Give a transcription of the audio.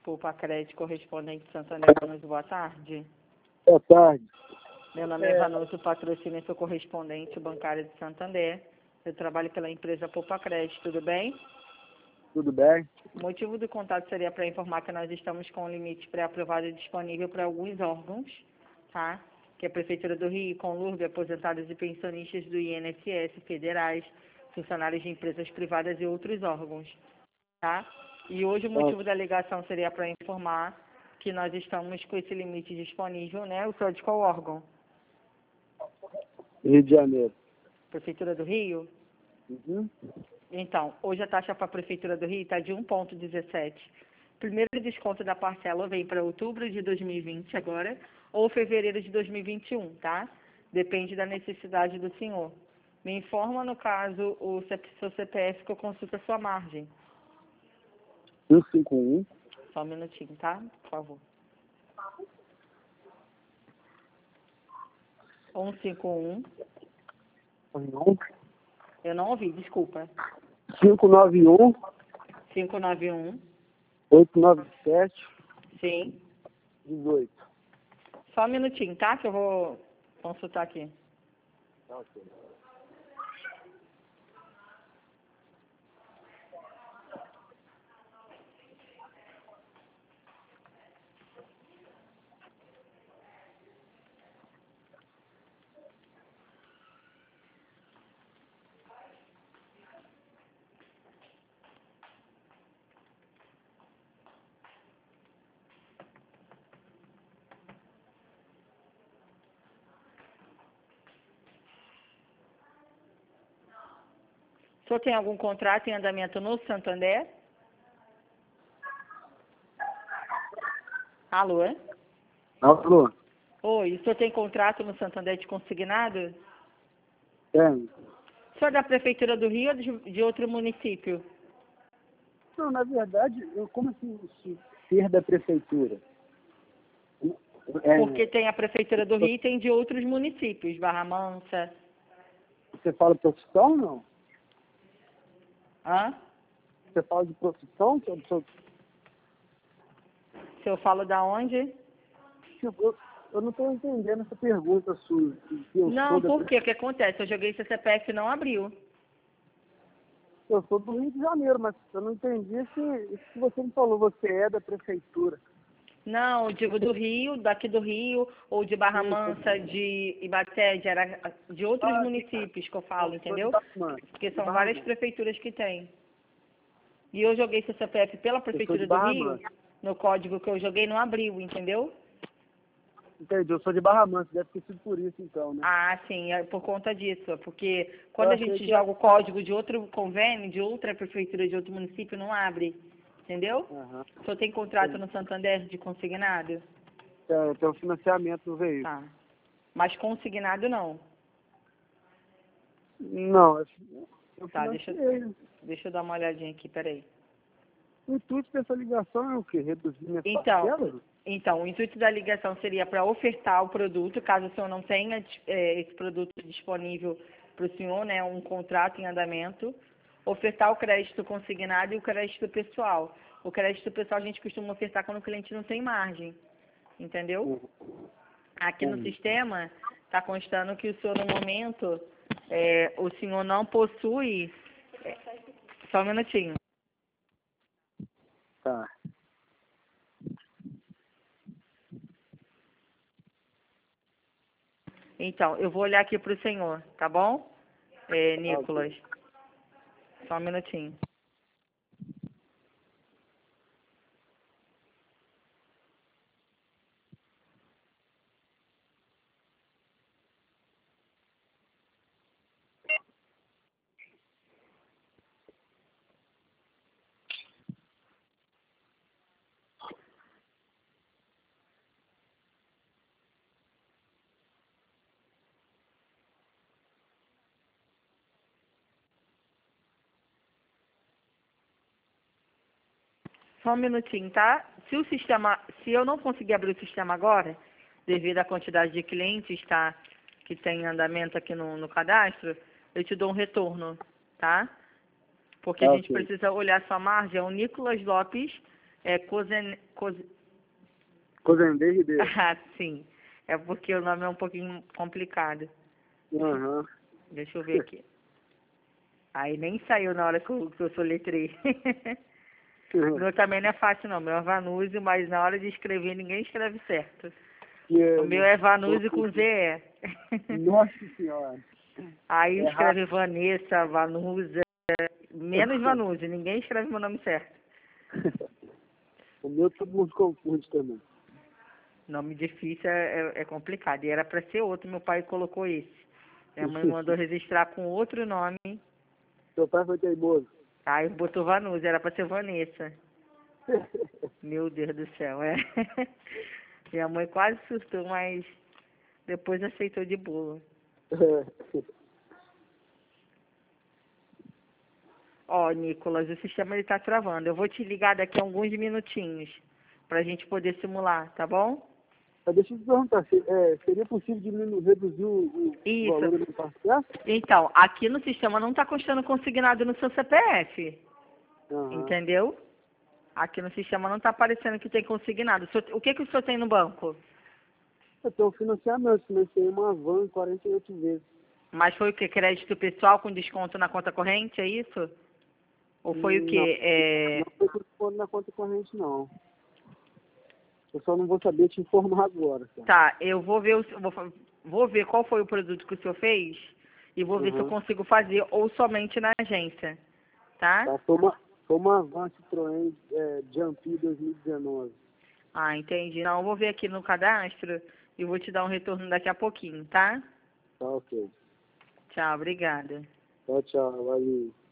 Poupa Crédito, correspondente de Santander. Boa tarde. Boa tarde. Meu nome é Vanuto, patrocínio, sou correspondente bancário de Santander. Eu trabalho pela empresa Poupa Crédito, tudo bem? Tudo bem? O motivo do contato seria para informar que nós estamos com um limite pré-aprovado disponível para alguns órgãos, tá? Que é a Prefeitura do Rio, Conlurb, aposentados e pensionistas do INSS, federais, funcionários de empresas privadas e outros órgãos, tá? E hoje o motivo da ligação seria para informar que nós estamos com esse limite disponível, né? O senhor de qual órgão? Rio de Janeiro. Prefeitura do Rio? Uhum. Então, hoje a taxa para a Prefeitura do Rio está de 1,17. Primeiro desconto da parcela vem para outubro de 2020 agora, ou fevereiro de 2021, tá? Depende da necessidade do senhor. Me informa, no caso, o seu CPF que eu consulto a sua margem. 151. Só um minutinho, tá? Por favor. 151. Eu não ouvi, desculpa. 591. 591. 897. Sim. 18. Só um minutinho, tá? Que eu vou consultar aqui. Ok. O senhor tem algum contrato em andamento no Santander? Alô? Alô? Oi, o senhor tem contrato no Santander de consignado? Tem. O senhor é da Prefeitura do Rio ou de outro município? Não, na verdade, como assim ser da prefeitura? Porque tem a Prefeitura do Rio e tem de outros municípios, Barra Mansa. Você fala profissão, não? Hã? Você fala de profissão? Se eu falo da onde? Eu não estou entendendo essa pergunta sua. Se eu Não, sou da por quê? O que acontece? Eu joguei seu CPF e não abriu. Eu sou do Rio de Janeiro, mas eu não entendi isso que você me falou. Você é da prefeitura. Não, eu digo do Rio, daqui do Rio, ou de Barra Mansa, de Ibaté, de outros municípios que eu falo, entendeu? Porque são várias prefeituras que tem. E eu joguei seu CPF pela Prefeitura do Rio, no código que eu joguei não abriu, entendeu? Entendi, eu sou de Barra Mansa, deve ter sido por isso então, né? Ah, sim, é por conta disso. Porque quando a gente joga o código de outro convênio, de outra prefeitura, de outro município, não abre. Entendeu? Uhum. O senhor tem contrato no Santander de consignado? Tem o financiamento do veículo. Tá. Mas consignado não. Não, eu Tá, financiei. deixa eu dar uma olhadinha aqui, peraí. O intuito dessa ligação é o quê? Reduzir minhas parcelas? Então, o intuito da ligação seria para ofertar o produto, caso o senhor não tenha esse produto disponível para o senhor, né, um contrato em andamento, ofertar o crédito consignado e o crédito pessoal. O crédito pessoal a gente costuma ofertar quando o cliente não tem margem, entendeu? Aqui no sistema está constando que o senhor, no momento, o senhor não possui... só um minutinho. Tá. Então, eu vou olhar aqui para o senhor, tá bom, Nicolas? Só um minutinho. Só um minutinho, tá? Se eu não conseguir abrir o sistema agora, devido à quantidade de clientes, tá, que tem em andamento aqui no cadastro, eu te dou um retorno, tá? Porque a gente precisa olhar sua margem. É o Nicolas Lopes É Cozen... Cozendê Ribeiro. Ah, sim. É porque o nome é um pouquinho complicado. Aham. Deixa eu ver aqui. Aí nem saiu na hora que eu soletrei. O meu também não é fácil não, meu é Vanúzio, mas na hora de escrever ninguém escreve certo. Que O meu é Vanúzio com ZE. Nossa senhora. Aí É escreve rápido. Vanessa, Vanúzia, menos Vanúzio, ninguém escreve meu nome certo. O meu todo mundo confunde também. Nome difícil é complicado. E era para ser outro, meu pai colocou esse. Minha mãe mandou registrar com outro nome, Seu pai foi teimoso. aí botou Vanúzia, era para ser Vanessa. Meu Deus do céu, é. Minha mãe quase surtou, mas depois aceitou de boa. Ó, Nicolas, o sistema ele tá travando. Eu vou te ligar daqui a alguns minutinhos pra gente poder simular, tá bom? Mas deixa eu te perguntar, seria possível reduzir o Isso. valor do parceiro? Então, aqui no sistema não tá constando consignado no seu CPF, Aham. entendeu? Aqui no sistema não tá aparecendo que tem consignado. O que que o senhor tem no banco? Eu tenho um financiamento, financiei uma van 48 vezes. Mas foi o que? Crédito pessoal com desconto na conta corrente, é isso? Ou foi o Não, quê? não foi tudo na conta corrente, não. Eu só não vou saber te informar agora, cara. Tá, eu vou ver, vou ver qual foi o produto que o senhor fez e vou ver se eu Aham. consigo fazer ou somente na agência, tá? Tá, foi uma van Citroën Jumpy 2019. Ah, entendi. Não, eu vou ver aqui no cadastro e vou te dar um retorno daqui a pouquinho, tá? Tá, ok. Tchau, obrigada. Tchau, tchau. Valeu.